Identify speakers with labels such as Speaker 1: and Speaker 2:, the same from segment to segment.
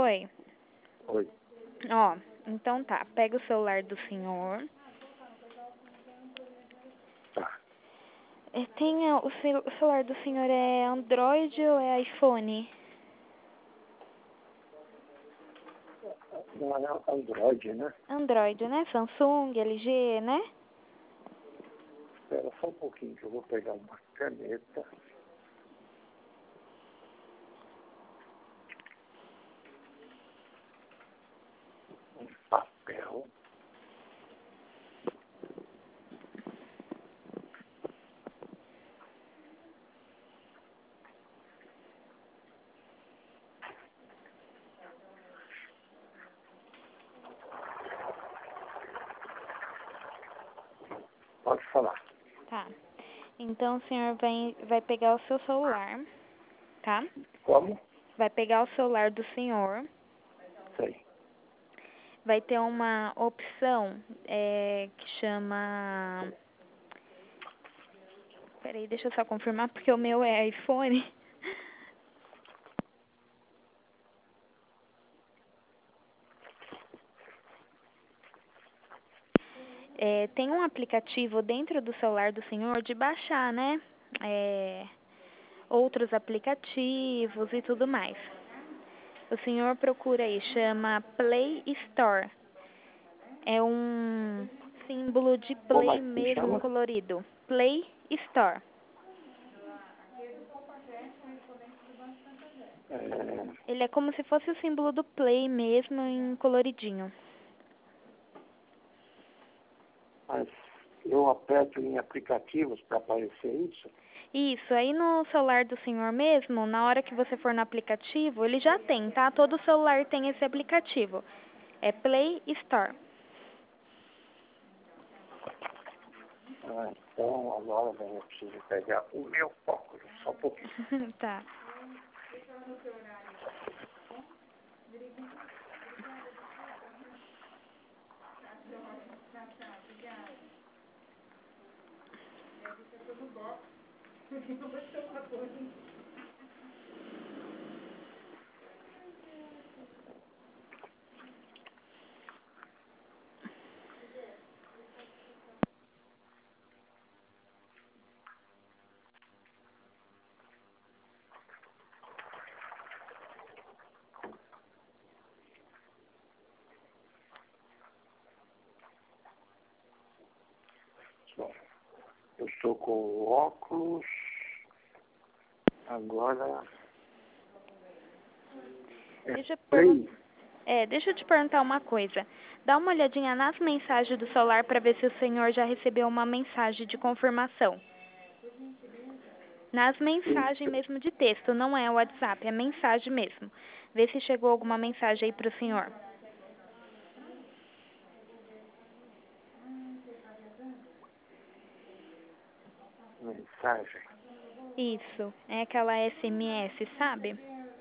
Speaker 1: Oi.
Speaker 2: Oi.
Speaker 1: Ó, então tá. Pega o celular do senhor.
Speaker 2: Tá.
Speaker 1: O celular do senhor é Android ou é iPhone?
Speaker 2: Não é Android, né?
Speaker 1: Android, né? Samsung, LG, né?
Speaker 2: Espera só um pouquinho que eu vou pegar uma caneta. Um papel. Pode falar.
Speaker 1: Tá. Então o senhor vai pegar o seu celular, tá?
Speaker 2: Como?
Speaker 1: Vai pegar o celular do senhor.
Speaker 2: Sei.
Speaker 1: Vai ter uma opção que chama... Peraí, deixa eu só confirmar porque o meu é iPhone. Tem um aplicativo dentro do celular do senhor de baixar, né? Outros aplicativos e tudo mais. O senhor procura aí, chama Play Store. É um símbolo de
Speaker 2: Como
Speaker 1: Play
Speaker 2: assim
Speaker 1: mesmo
Speaker 2: chama?
Speaker 1: colorido. Play Store. Ele é como se fosse o símbolo do Play mesmo em coloridinho.
Speaker 2: Mas eu aperto em aplicativos para aparecer isso?
Speaker 1: Isso, aí no celular do senhor mesmo, na hora que você for no aplicativo, ele já tem, tá? Todo celular tem esse aplicativo. É Play Store.
Speaker 2: Então agora eu preciso pegar o meu óculos. Só um pouquinho.
Speaker 1: Tá.
Speaker 2: Bom, eu estou com o óculos. Agora.
Speaker 1: Deixa eu te perguntar uma coisa. Dá uma olhadinha nas mensagens do celular para ver se o senhor já recebeu uma mensagem de confirmação. Nas mensagens mesmo de texto, não é o WhatsApp, é mensagem mesmo. Vê se chegou alguma mensagem aí para o senhor.
Speaker 2: Mensagem.
Speaker 1: Isso, é aquela SMS, sabe?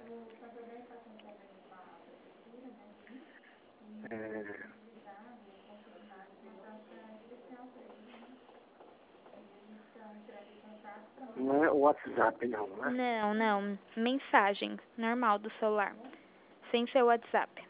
Speaker 2: Não é o WhatsApp, não, né?
Speaker 1: Não, não. Mensagem normal do celular. Sem ser o WhatsApp.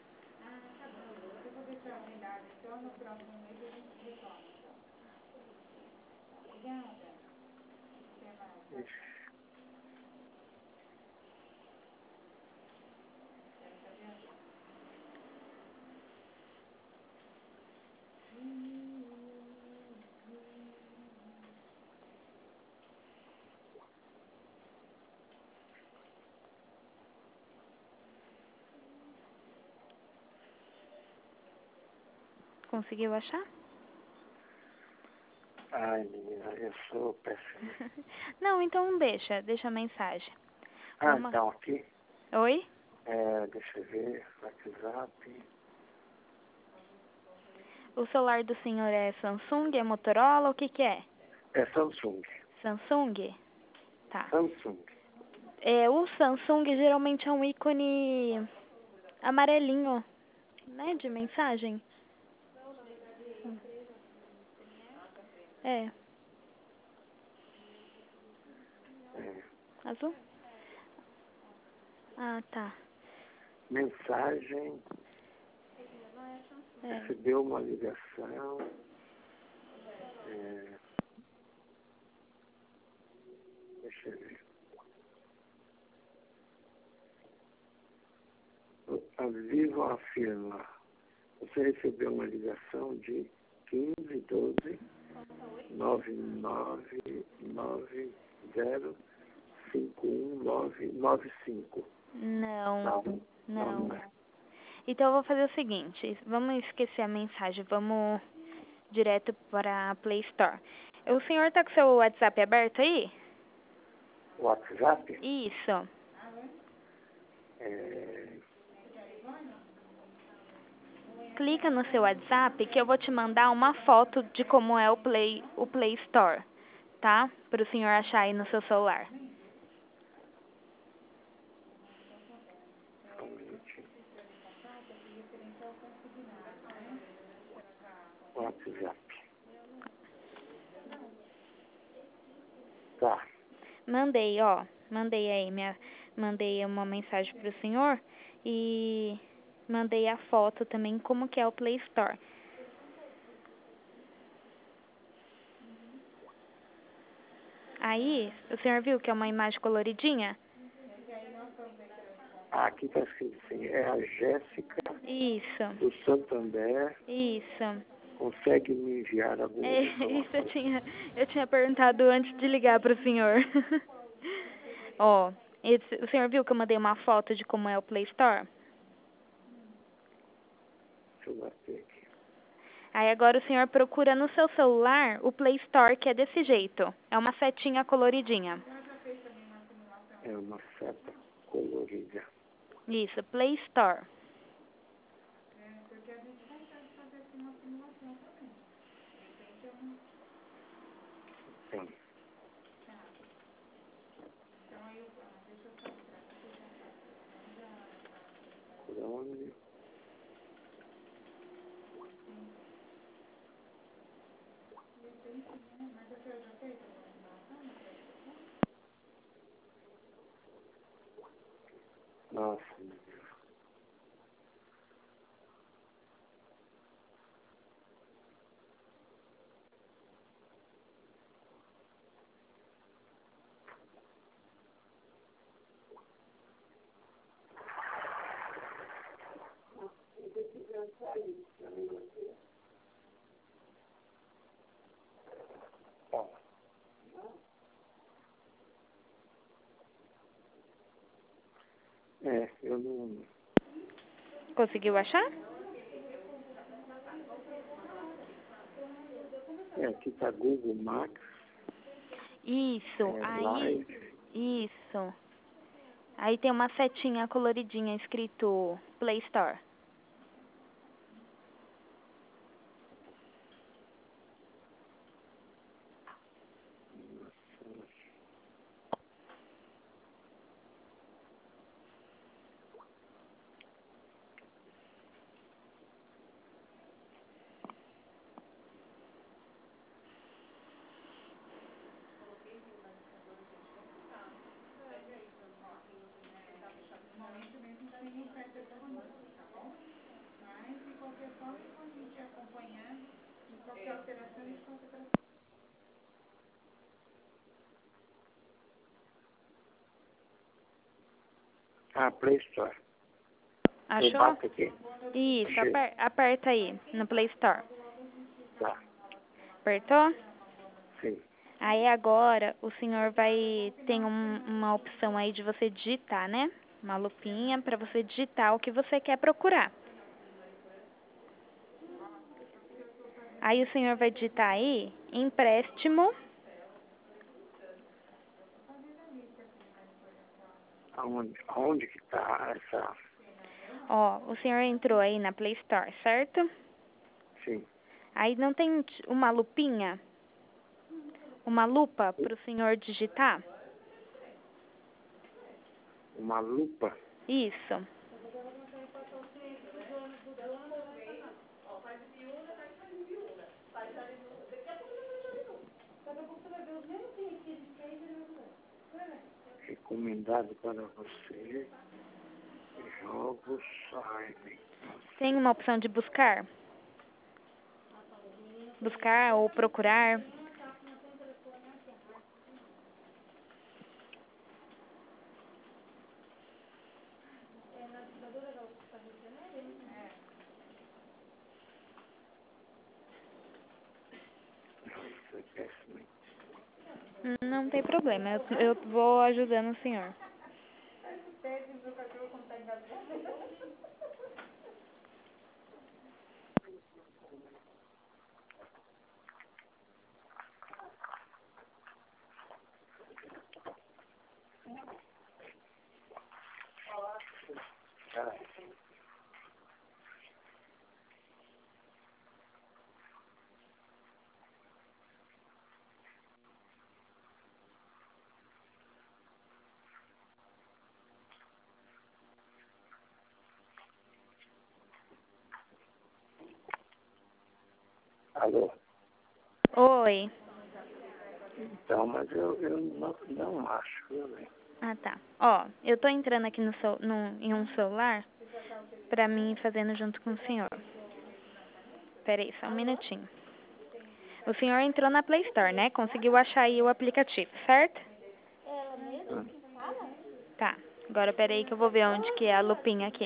Speaker 1: Conseguiu achar?
Speaker 2: Ai, menina, eu sou péssimo.
Speaker 1: Não, então deixa a mensagem.
Speaker 2: Então aqui.
Speaker 1: Oi?
Speaker 2: Deixa eu ver. WhatsApp.
Speaker 1: O celular do senhor é Samsung, é Motorola, o que que é?
Speaker 2: É Samsung.
Speaker 1: Samsung? Tá.
Speaker 2: Samsung.
Speaker 1: O Samsung geralmente é um ícone amarelinho, né, de mensagem. É. Azul? Ah, tá.
Speaker 2: Mensagem. Recebeu uma ligação. Deixa eu ver. A Vivo afirma. Você recebeu uma ligação de 15 12 999905195.
Speaker 1: Não.
Speaker 2: Não é.
Speaker 1: Então eu vou fazer o seguinte, vamos esquecer a mensagem, vamos direto para a Play Store. O senhor tá com seu WhatsApp aberto aí?
Speaker 2: WhatsApp?
Speaker 1: Isso. Clica no seu WhatsApp que eu vou te mandar uma foto de como é o Play Store, tá? Para o senhor achar aí no seu celular.
Speaker 2: Só um minutinho. WhatsApp. Tá.
Speaker 1: Mandei, ó. Mandei uma mensagem pro senhor e mandei a foto também como que é o Play Store. Aí, o senhor viu que é uma imagem coloridinha?
Speaker 2: Aqui está escrito assim, é a Jéssica
Speaker 1: Isso.
Speaker 2: do Santander.
Speaker 1: Isso.
Speaker 2: Consegue me enviar alguma
Speaker 1: Isso
Speaker 2: informação?
Speaker 1: eu tinha perguntado antes de ligar pro senhor. Ó, o senhor viu que eu mandei uma foto de como é o Play Store?
Speaker 2: Deixa eu bater aqui.
Speaker 1: Aí agora o senhor procura no seu celular o Play Store, que é desse jeito. É uma setinha coloridinha.
Speaker 2: É uma seta colorida.
Speaker 1: Isso, Play Store.
Speaker 2: Então, Chrome. Nossa, meu Deus. Tá. Eu não...
Speaker 1: Conseguiu achar?
Speaker 2: Aqui está Google Maps.
Speaker 1: Isso,
Speaker 2: Live.
Speaker 1: isso. Aí tem uma setinha coloridinha escrito Play Store.
Speaker 2: Play Store. Eu
Speaker 1: Achou?
Speaker 2: bato aqui.
Speaker 1: Isso,
Speaker 2: Achei.
Speaker 1: aperta aí no Play Store.
Speaker 2: Tá.
Speaker 1: Apertou?
Speaker 2: Sim.
Speaker 1: Aí agora o senhor tem uma opção aí de você digitar, né? Uma lupinha para você digitar o que você quer procurar. Aí o senhor vai digitar aí empréstimo.
Speaker 2: Aonde que está essa...
Speaker 1: Ó, o senhor entrou aí na Play Store, certo?
Speaker 2: Sim.
Speaker 1: Aí não tem uma lupinha? Uma lupa para o senhor digitar?
Speaker 2: Uma lupa.
Speaker 1: Isso.
Speaker 2: Recomendado para você. Jogos. Buscar-me.
Speaker 1: Tem uma opção de buscar? Buscar ou procurar?
Speaker 2: Isso é péssimo.
Speaker 1: Não tem problema, eu vou ajudando o senhor.
Speaker 2: Peraí. Alô?
Speaker 1: Oi.
Speaker 2: Então, mas eu não acho, viu, bem?
Speaker 1: Ah, tá. Ó, eu tô entrando aqui em um celular pra mim fazendo junto com o senhor. Peraí, só um minutinho. O senhor entrou na Play Store, né? Conseguiu achar aí o aplicativo, certo? Tá. Agora peraí que eu vou ver onde que é a lupinha aqui.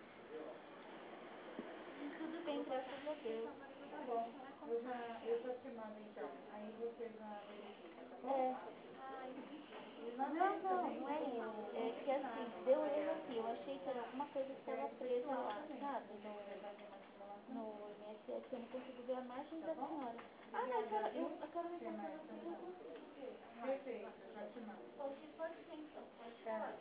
Speaker 3: Não é isso. É que assim, deu erro aqui. Eu achei que era alguma coisa que estava presa lá, sabe? No INSS, eu não consigo ver a margem da senhora. Ah, não, eu quero me passar na frente. Perfeito, já te mando. Pode ser então, pode falar.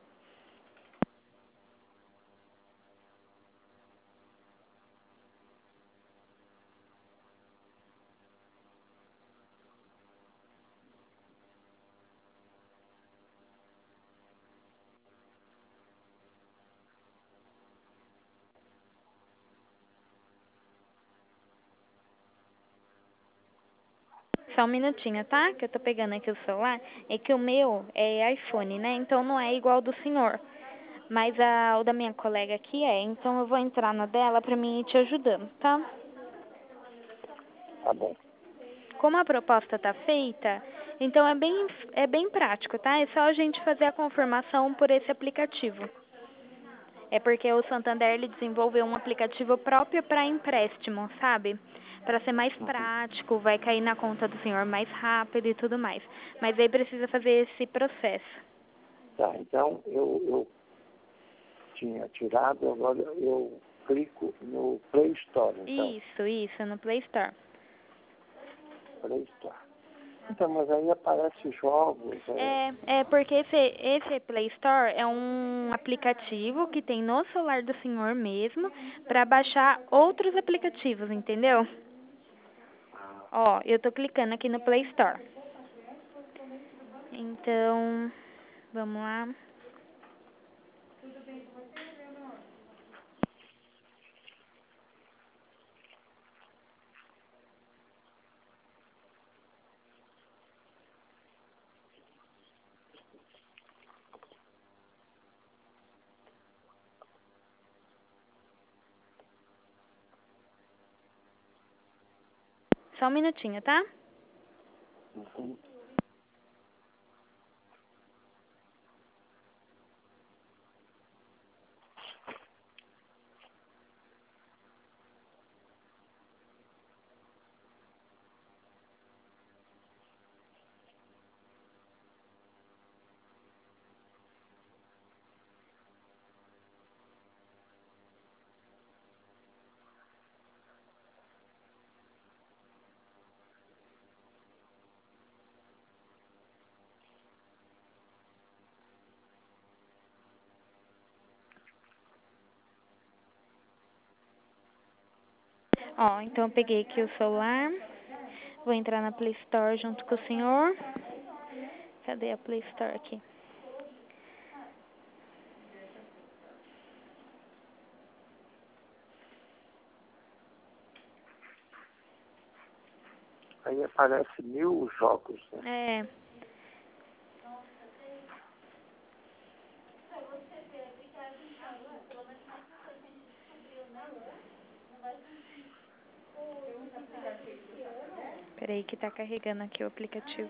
Speaker 1: Só um minutinho, tá? Que eu tô pegando aqui o celular. É que o meu é iPhone, né? Então não é igual ao do senhor. Mas o da minha colega aqui é. Então eu vou entrar na dela pra mim ir te ajudando, tá?
Speaker 2: Tá bom.
Speaker 1: Como a proposta tá feita, então é bem prático, tá? É só a gente fazer a confirmação por esse aplicativo. É porque o Santander ele desenvolveu um aplicativo próprio para empréstimo, sabe? Para ser mais prático, vai cair na conta do senhor mais rápido e tudo mais. Mas aí precisa fazer esse processo.
Speaker 2: Tá, então eu tinha tirado, agora eu clico no Play Store, então.
Speaker 1: Isso, no Play Store.
Speaker 2: Play Store. Então, mas aí aparece jogos.
Speaker 1: É porque esse Play Store é um aplicativo que tem no celular do senhor mesmo para baixar outros aplicativos, entendeu? Ó, eu tô clicando aqui no Play Store. Então, vamos lá. Só um minutinho, tá?
Speaker 2: Uhum.
Speaker 1: Ó, então eu peguei aqui o celular. Vou entrar na Play Store junto com o senhor. Cadê a Play Store aqui?
Speaker 2: Aí aparece 1000 jogos, né?
Speaker 1: É. Peraí que tá carregando aqui o aplicativo.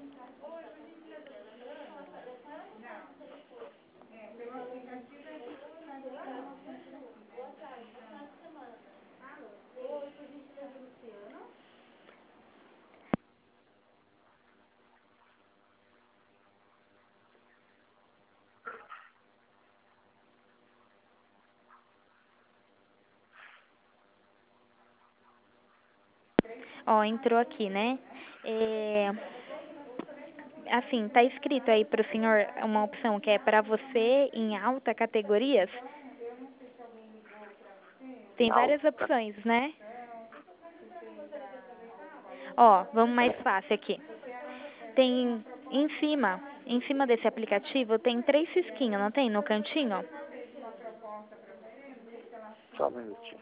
Speaker 1: Ó, entrou aqui, né? Assim, tá escrito aí pro senhor uma opção que é para você em alta categorias. Tem várias opções, né? Ó, vamos mais fácil aqui. Tem em cima desse aplicativo, tem 3 cisquinhos, não tem? No cantinho?
Speaker 2: Só um minutinho.